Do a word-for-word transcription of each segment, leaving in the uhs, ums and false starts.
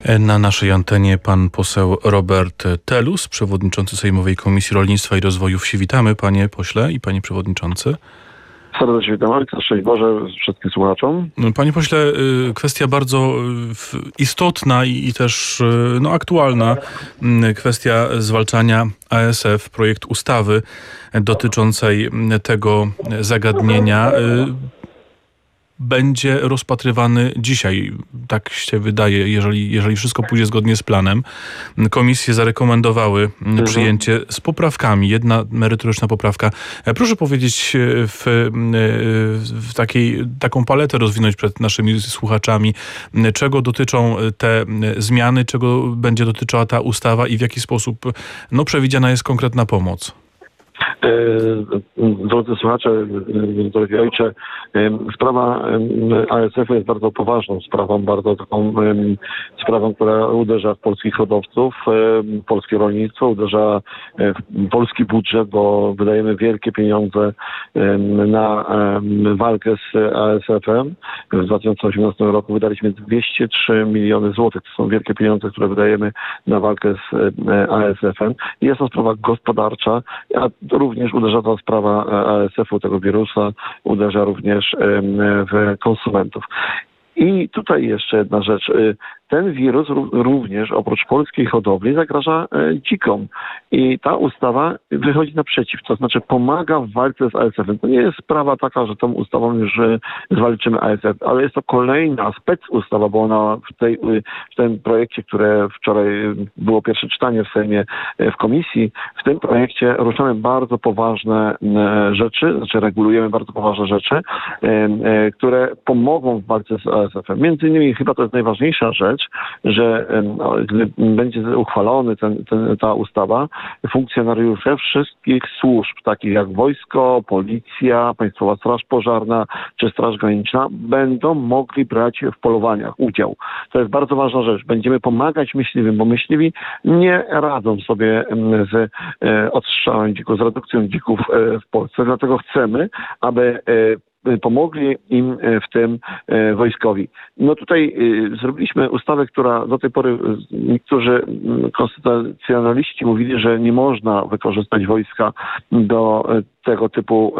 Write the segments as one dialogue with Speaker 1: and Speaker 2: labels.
Speaker 1: Na naszej antenie pan poseł Robert Telus, przewodniczący Sejmowej Komisji Rolnictwa i Rozwoju Wsi. Witamy, panie pośle i panie przewodniczący.
Speaker 2: Serdecznie witam, szczęść Boże wszystkim słuchaczom.
Speaker 1: Panie pośle, kwestia bardzo istotna i też no, aktualna. Kwestia zwalczania A S F, projekt ustawy dotyczącej tego zagadnienia będzie rozpatrywany dzisiaj. Tak się wydaje, jeżeli, jeżeli wszystko pójdzie zgodnie z planem. Komisje zarekomendowały mhm. przyjęcie z poprawkami. Jedna merytoryczna poprawka. Proszę powiedzieć, w, w takiej, taką paletę rozwinąć przed naszymi słuchaczami, czego dotyczą te zmiany, czego będzie dotyczyła ta ustawa i w jaki sposób no, przewidziana jest konkretna pomoc.
Speaker 2: Drodzy słuchacze, drogi ojcze, sprawa A S F-u jest bardzo poważną sprawą, bardzo taką sprawą, która uderza w polskich hodowców, polskie rolnictwo, uderza w polski budżet, bo wydajemy wielkie pieniądze na walkę z A S F-em. W dwa tysiące osiemnastym roku wydaliśmy dwieście trzy miliony złotych. To są wielkie pieniądze, które wydajemy na walkę z A S F-em. Jest to sprawa gospodarcza, a również uderza ta sprawa A S F-u, tego wirusa, uderza również w konsumentów. I tutaj jeszcze jedna rzecz. Ten wirus również oprócz polskiej hodowli zagraża dzikom. I ta ustawa wychodzi naprzeciw, to znaczy pomaga w walce z A S F-em. To nie jest sprawa taka, że tą ustawą już zwalczymy A S F, ale jest to kolejna specustawa, bo ona w, tej, w tym projekcie, które wczoraj było pierwsze czytanie w Sejmie, w komisji, w tym projekcie ruszamy bardzo poważne rzeczy, znaczy regulujemy bardzo poważne rzeczy, które pomogą w walce z A S F-em. Między innymi chyba to jest najważniejsza rzecz, że no, gdy będzie uchwalony ten, ten, ta ustawa, funkcjonariusze wszystkich służb, takich jak wojsko, policja, Państwowa Straż Pożarna czy Straż Graniczna, będą mogli brać w polowaniach udział. To jest bardzo ważna rzecz. Będziemy pomagać myśliwym, bo myśliwi nie radzą sobie z odstrzałem dzików, z redukcją dzików w Polsce. Dlatego chcemy, aby pomogli im w tym wojskowi. No tutaj zrobiliśmy ustawę, która do tej pory niektórzy konstytucjonaliści mówili, że nie można wykorzystać wojska do tego typu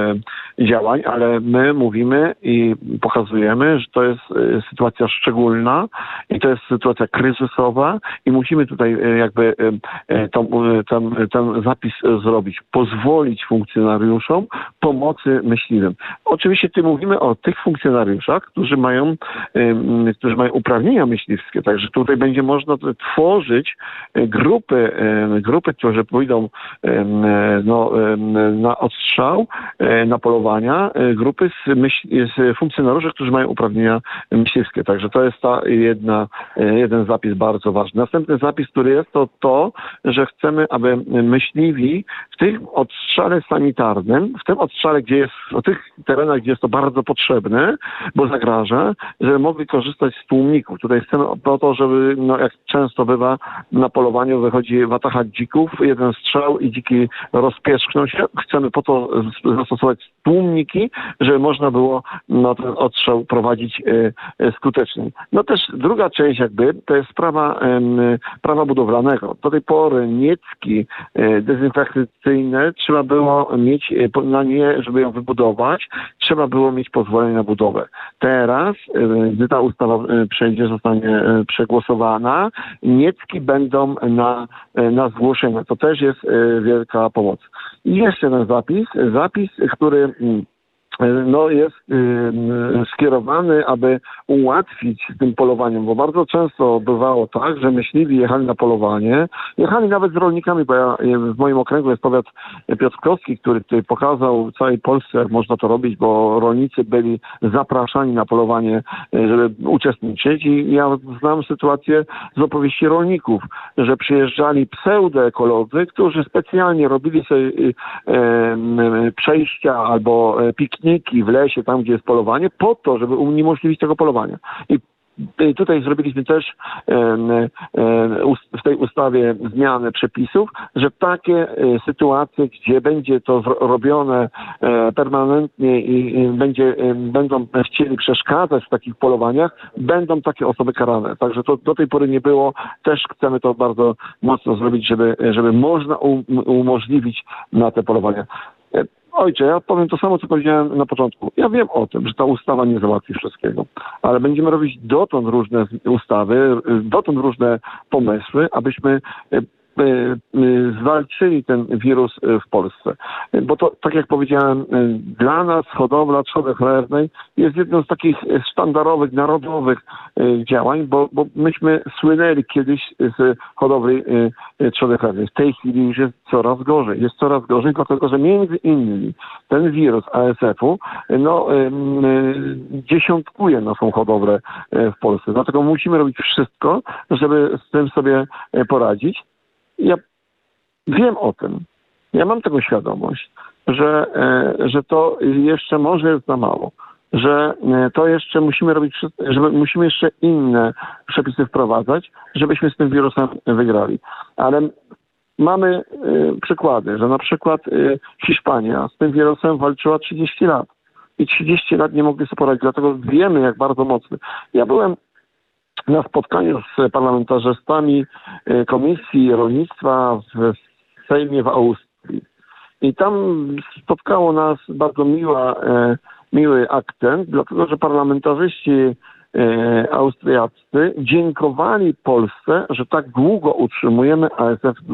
Speaker 2: e, działań, ale my mówimy i pokazujemy, że to jest e, sytuacja szczególna i to jest sytuacja kryzysowa i musimy tutaj e, jakby e, tą, ten, ten zapis zrobić, pozwolić funkcjonariuszom pomocy myśliwym. Oczywiście tu mówimy o tych funkcjonariuszach, którzy mają, e, którzy mają uprawnienia myśliwskie, także tutaj będzie można tworzyć grupy, e, grupy, które pójdą e, no, e, na odstrzał, na polowania, grupy z, myśl, z funkcjonariuszy, którzy mają uprawnienia myśliwskie. Także to jest ta jedna, jeden zapis bardzo ważny. Następny zapis, który jest, to to, że chcemy, aby myśliwi w tym odstrzale sanitarnym, w tym odstrzale, gdzie jest, w tych terenach, gdzie jest to bardzo potrzebne, bo zagraża, żeby mogli korzystać z tłumników. Tutaj chcemy po to, żeby, no jak często bywa na polowaniu, wychodzi watacha dzików, jeden strzał i dziki rozpierzchną się. Chcemy po to zastosować tłumniki, żeby można było no, ten odstrzał prowadzić e, skutecznie. No też druga część jakby to jest sprawa e, prawa budowlanego. Do tej pory niecki e, dezynfekcyjne trzeba było mieć e, na nie, żeby ją wybudować, trzeba było mieć pozwolenie na budowę. Teraz, e, gdy ta ustawa e, przejdzie, zostanie e, przegłosowana, niecki będą na, e, na zgłoszenia. To też jest e, wielka pomoc. I jeszcze jeden zapis, zapis, który no, jest y, skierowany, aby ułatwić tym polowaniom, bo bardzo często bywało tak, że myśliwi jechali na polowanie, jechali nawet z rolnikami, bo ja, w moim okręgu jest powiat piotrkowski, który tutaj pokazał w całej Polsce, jak można to robić, bo rolnicy byli zapraszani na polowanie, żeby uczestniczyć i ja znam sytuację z opowieści rolników, że przyjeżdżali pseudoekolodzy, którzy specjalnie robili sobie y, y, przejścia albo pikniki w lesie, tam gdzie jest polowanie, po to, żeby uniemożliwić tego polowania. I Tutaj zrobiliśmy też w tej ustawie zmianę przepisów, że takie sytuacje, gdzie będzie to robione permanentnie i będzie, będą chcieli przeszkadzać w takich polowaniach, będą takie osoby karane. Także to do tej pory nie było. Też chcemy to bardzo mocno zrobić, żeby, żeby można umożliwić na te polowania. Ojcze, ja powiem to samo, co powiedziałem na początku. Ja wiem o tym, że ta ustawa nie załatwi wszystkiego, ale będziemy robić dotąd różne ustawy, dotąd różne pomysły, abyśmy zwalczyli ten wirus w Polsce. Bo to, tak jak powiedziałem, dla nas hodowla trzody chlewnej jest jedną z takich sztandarowych, narodowych działań, bo, bo myśmy słynęli kiedyś z hodowli trzody chlewnej. W tej chwili już jest coraz gorzej. Jest coraz gorzej, dlatego że między innymi ten wirus A S F-u no, dziesiątkuje naszą hodowlę w Polsce. Dlatego musimy robić wszystko, żeby z tym sobie poradzić. Ja wiem o tym, ja mam tego świadomość, że, że to jeszcze może jest za mało, że to jeszcze musimy robić, żeby musimy jeszcze inne przepisy wprowadzać, żebyśmy z tym wirusem wygrali. Ale mamy przykłady, że na przykład Hiszpania z tym wirusem walczyła trzydzieści lat i trzydzieści lat nie mogli sobie poradzić, dlatego wiemy, jak bardzo mocny. Ja byłem na spotkaniu z parlamentarzystami Komisji Rolnictwa w Sejmie w Austrii. I tam spotkało nas bardzo miła, miły akcent, dlatego że parlamentarzyści austriaccy dziękowali Polsce, że tak długo utrzymujemy A S F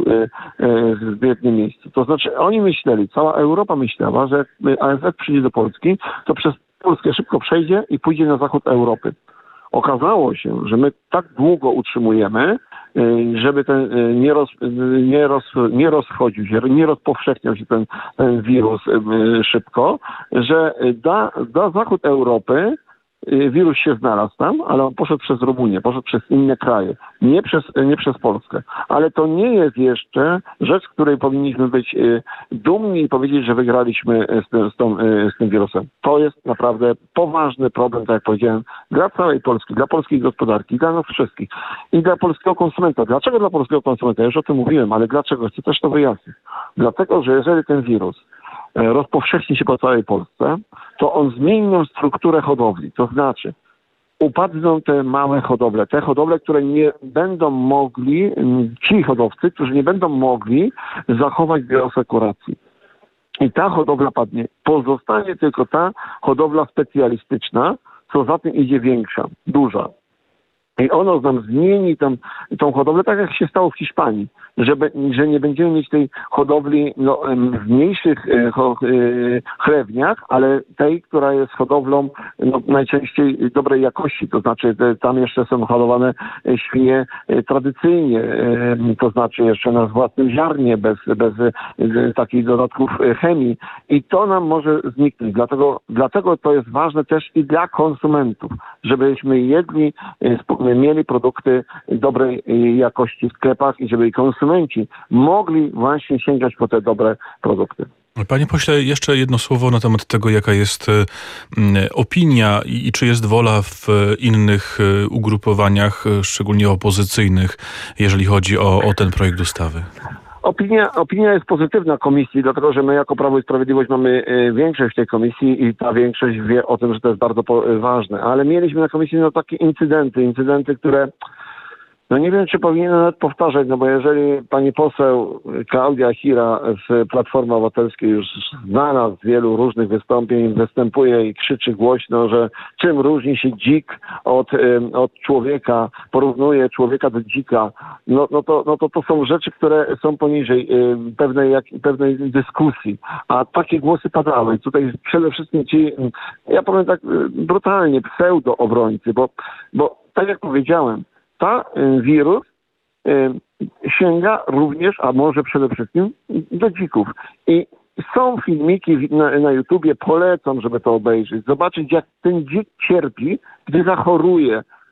Speaker 2: w jednym miejscu. To znaczy oni myśleli, cała Europa myślała, że jak A S F przyjdzie do Polski, to przez Polskę szybko przejdzie i pójdzie na zachód Europy. Okazało się, że my tak długo utrzymujemy, żeby ten nie, roz, nie, roz, nie rozchodził się, nie rozpowszechniał się ten, ten wirus szybko, że da, da zachód Europy wirus się znalazł tam, ale on poszedł przez Rumunię, poszedł przez inne kraje, nie przez, nie przez Polskę. Ale to nie jest jeszcze rzecz, której powinniśmy być dumni i powiedzieć, że wygraliśmy z tym, z tą, z tym wirusem. To jest naprawdę poważny problem, tak jak powiedziałem, dla całej Polski, dla polskiej gospodarki, dla nas wszystkich i dla polskiego konsumenta. Dlaczego dla polskiego konsumenta? Ja już o tym mówiłem, ale dlaczego? Chcę też to wyjaśnić. Dlatego, że jeżeli ten wirus rozpowszechni się po całej Polsce, to on zmieni strukturę hodowli. To znaczy upadną te małe hodowle, te hodowle, które nie będą mogli, ci hodowcy, którzy nie będą mogli zachować bioasekuracji. I ta hodowla padnie. Pozostanie tylko ta hodowla specjalistyczna, co za tym idzie większa, duża. I ono nam zmieni tą, tą hodowlę, tak jak się stało w Hiszpanii, żeby, że nie będziemy mieć tej hodowli no, w mniejszych e, ho, e, chlewniach, ale tej, która jest hodowlą no, najczęściej dobrej jakości. To znaczy te, tam jeszcze są hodowane świnie e, tradycyjnie, e, to znaczy jeszcze na własnym ziarnie, bez, bez e, takich dodatków chemii. I to nam może zniknąć. Dlatego, dlatego to jest ważne też i dla konsumentów, żebyśmy jedli e, mieli produkty dobrej jakości w sklepach i żeby konsumenci mogli właśnie sięgać po te dobre produkty.
Speaker 1: Panie pośle, jeszcze jedno słowo na temat tego, jaka jest opinia i, i czy jest wola w innych ugrupowaniach, szczególnie opozycyjnych, jeżeli chodzi o, o ten projekt ustawy.
Speaker 2: Opinia, opinia jest pozytywna komisji, dlatego że my jako Prawo i Sprawiedliwość mamy większość w tej komisji i ta większość wie o tym, że to jest bardzo ważne. Ale mieliśmy na komisji no, takie incydenty, incydenty, które no nie wiem, czy powinienem nawet powtarzać, no bo jeżeli pani poseł Klaudia Hira z Platformy Obywatelskiej już znana z wielu różnych wystąpień, występuje i krzyczy głośno, że czym różni się dzik od, od człowieka, porównuje człowieka do dzika, no, no, to, no to to są rzeczy, które są poniżej pewnej, jak, pewnej dyskusji. A takie głosy padały. Tutaj przede wszystkim ci, ja powiem tak brutalnie, pseudo-obrońcy, bo, bo tak jak powiedziałem, ta wirus y, sięga również, a może przede wszystkim do dzików. I są filmiki na, na YouTubie, polecam, żeby to obejrzeć, zobaczyć jak ten dzik cierpi, gdy zachoruje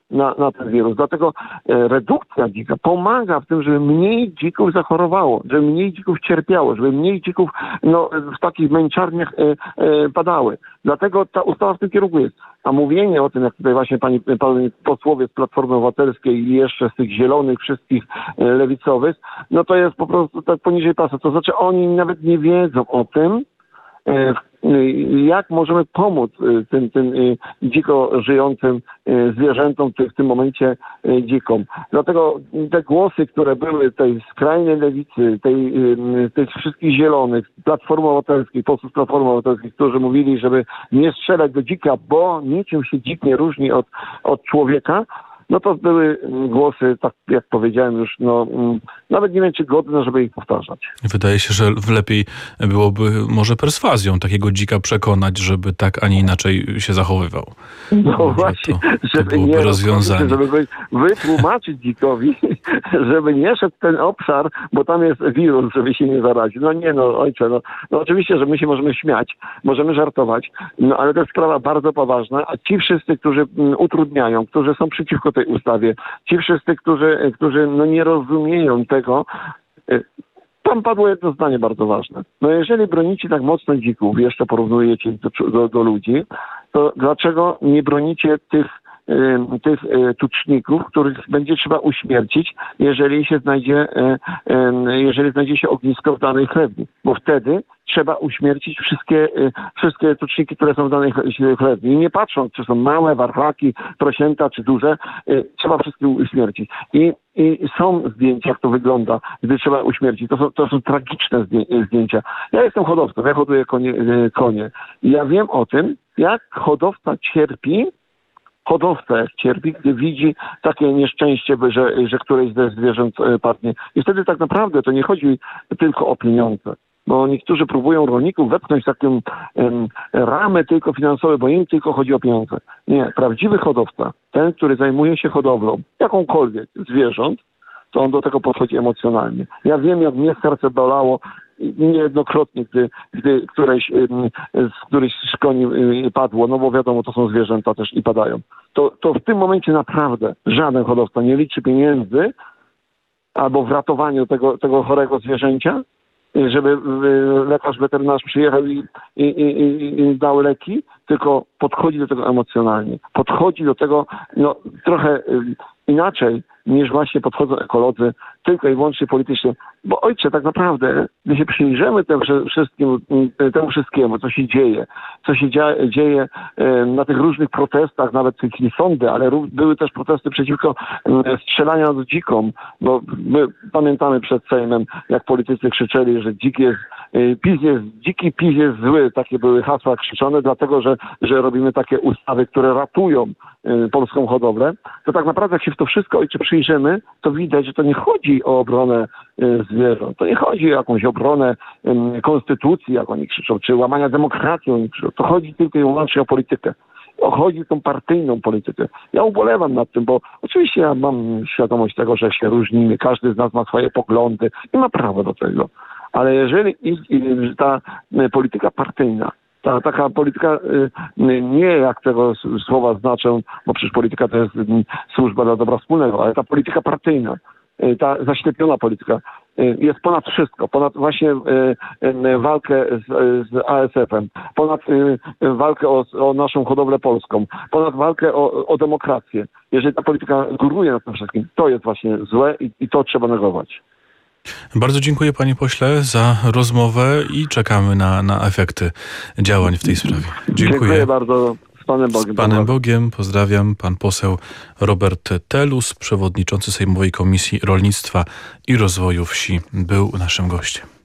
Speaker 2: na, na ten wirus. Dlatego e, redukcja dzika pomaga w tym, żeby mniej dzików zachorowało, żeby mniej dzików cierpiało, żeby mniej dzików no, w takich męczarniach e, e, padały. Dlatego ta ustawa w tym kierunku jest. A mówienie o tym, jak tutaj właśnie pani, pani posłowie z Platformy Obywatelskiej i jeszcze z tych zielonych wszystkich e, lewicowych, no to jest po prostu tak poniżej pasa. To znaczy oni nawet nie wiedzą o tym, e, jak możemy pomóc tym, tym dziko żyjącym zwierzętom, w tym momencie dzikom. Dlatego te głosy, które były tej skrajnej lewicy, tej, tych wszystkich zielonych, Platformy Obywatelskiej, posłów Platformy Obywatelskiej, którzy mówili, żeby nie strzelać do dzika, bo niczym się dzik nie różni od, od człowieka, no to były głosy, tak jak powiedziałem już, no nawet nie wiem, czy godne, żeby ich powtarzać.
Speaker 1: Wydaje się, że lepiej byłoby może perswazją takiego dzika przekonać, żeby tak, a nie inaczej się zachowywał.
Speaker 2: No
Speaker 1: może
Speaker 2: właśnie,
Speaker 1: to, to
Speaker 2: żeby
Speaker 1: byłoby
Speaker 2: nie
Speaker 1: rozwiązanie.
Speaker 2: Żeby wytłumaczyć dzikowi, żeby nie szedł ten obszar, bo tam jest wirus, żeby się nie zaraził. No nie no, ojcze, no, no oczywiście, że my się możemy śmiać, możemy żartować, no ale to jest sprawa bardzo poważna, a ci wszyscy, którzy utrudniają, którzy są przeciwko tej ustawie, ci wszyscy, którzy, którzy no nie rozumieją tego, tam padło jedno zdanie bardzo ważne. No jeżeli bronicie tak mocno dzików, jeszcze porównujecie do, do, do ludzi, to dlaczego nie bronicie tych tych tuczników, których będzie trzeba uśmiercić, jeżeli się znajdzie, jeżeli znajdzie się ognisko w danej chlewni. Bo wtedy trzeba uśmiercić wszystkie, wszystkie tuczniki, które są w danej chlewni. I nie patrząc, czy są małe, warchlaki, prosięta, czy duże, trzeba wszystkie uśmiercić. I, i są zdjęcia, jak to wygląda, gdy trzeba uśmiercić. To są, to są tragiczne zdjęcia. Ja jestem hodowcą, ja hoduję konie, konie. I ja wiem o tym, jak hodowca cierpi, hodowca jak cierpi, gdy widzi takie nieszczęście, że, że któreś ze zwierząt padnie. I wtedy tak naprawdę to nie chodzi tylko o pieniądze. Bo niektórzy próbują rolników wepchnąć w taką um, ramę tylko finansowe, bo im tylko chodzi o pieniądze. Nie, prawdziwy hodowca, ten, który zajmuje się hodowlą jakąkolwiek zwierząt, to on do tego podchodzi emocjonalnie. Ja wiem, jak mnie serce bolało niejednokrotnie, gdy, gdy któreś, z któryś z koni padło, no bo wiadomo, to są zwierzęta też i padają. To, to w tym momencie naprawdę żaden hodowca nie liczy pieniędzy albo w ratowaniu tego, tego chorego zwierzęcia, żeby lekarz weterynarz przyjechał i, i, i, i dał leki, tylko podchodzi do tego emocjonalnie. Podchodzi do tego no, trochę inaczej niż właśnie podchodzą ekolodzy, tylko i wyłącznie politycznie. Bo ojcze, tak naprawdę, gdy się przyjrzymy temu wszystkiemu, temu wszystkiemu, co się dzieje, co się dzieje, dzieje na tych różnych protestach, nawet w tej chwili sądy, ale były też protesty przeciwko strzelaniu do dzikom, bo my pamiętamy przed Sejmem, jak politycy krzyczeli, że dzik jest, PiS jest dziki, PiS jest zły. Takie były hasła krzyczone, dlatego, że, że robimy takie ustawy, które ratują polską hodowlę. To tak naprawdę, jak się w to wszystko, ojcze, przyjrzymy, to widać, że to nie chodzi o obronę zwierząt. To nie chodzi o jakąś obronę um, konstytucji, jak oni krzyczą, czy łamania demokracji, oni krzyczą. To chodzi tylko i wyłącznie o politykę. O, chodzi o tą partyjną politykę. Ja ubolewam nad tym, bo oczywiście ja mam świadomość tego, że się różnimy, każdy z nas ma swoje poglądy i ma prawo do tego. Ale jeżeli i, i, ta polityka partyjna, ta taka polityka, nie jak tego słowa znaczą, bo przecież polityka to jest służba dla dobra wspólnego, ale ta polityka partyjna, ta zaślepiona polityka jest ponad wszystko, ponad właśnie walkę z, z A S F em, ponad walkę o, o naszą hodowlę polską, ponad walkę o, o demokrację. Jeżeli ta polityka góruje nad tym wszystkim, to jest właśnie złe i, i to trzeba negować.
Speaker 1: Bardzo dziękuję, panie pośle, za rozmowę i czekamy na, na efekty działań w tej sprawie. Dziękuję.
Speaker 2: Dziękuję bardzo. Z Panem Bogiem.
Speaker 1: Z Panem Bogiem. Pozdrawiam. Pan poseł Robert Telus, przewodniczący Sejmowej Komisji Rolnictwa i Rozwoju Wsi, był naszym gościem.